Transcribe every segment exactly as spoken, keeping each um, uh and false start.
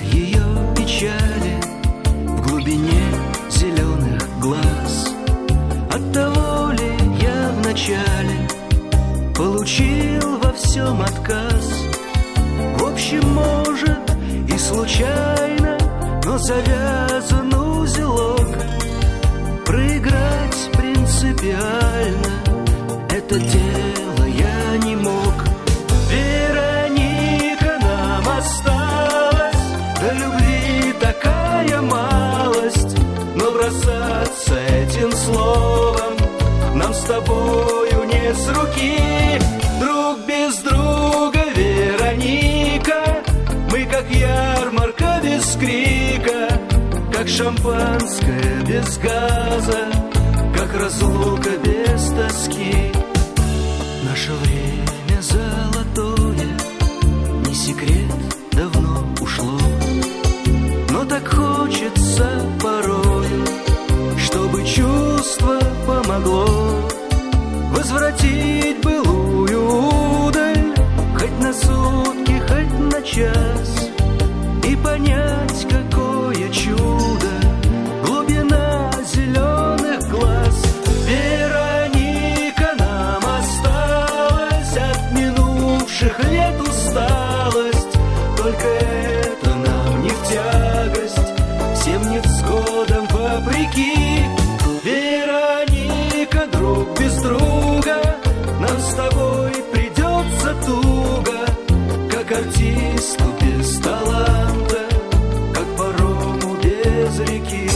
ее печали в глубине зеленых глаз. Оттого ли я вначале получил во всем отказ? В общем, может, и случайно, но завязан узелок. Проиграть принципиально это дело я не мог. Вероника, нам осталась до любви такая малость, но бросаться этим словом нам с тобою не с руки. Друг без друга, Вероника, мы как ярмарка без крика, как шампанское без газа, как разлука без тоски. Наше время золотое, не секрет, давно ушло, но так хочется порою, чтобы чувство помогло возвратить былую удаль, хоть на сутки, хоть на час, и понять, какое чудо глубина зеленых глаз. Вероника, нам осталась от минувших лет усталость, только это нам не в тягость, всем невзгодам вопреки. Вероника, друг без друга, нам с тобой придется туго, как артисту без таланта, как парому без реки.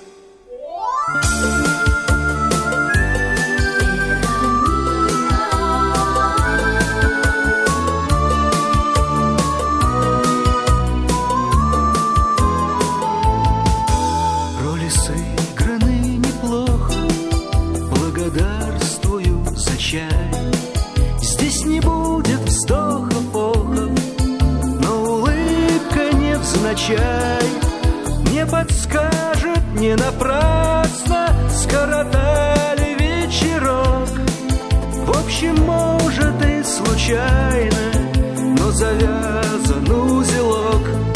Роли сыграны неплохо, благодарствую за чай. Здесь не будет вздохов, охов, но улыбка невзначай мне подскажет, не напрасно скоротали вечерок. В общем, может и случайно, но завязан узелок.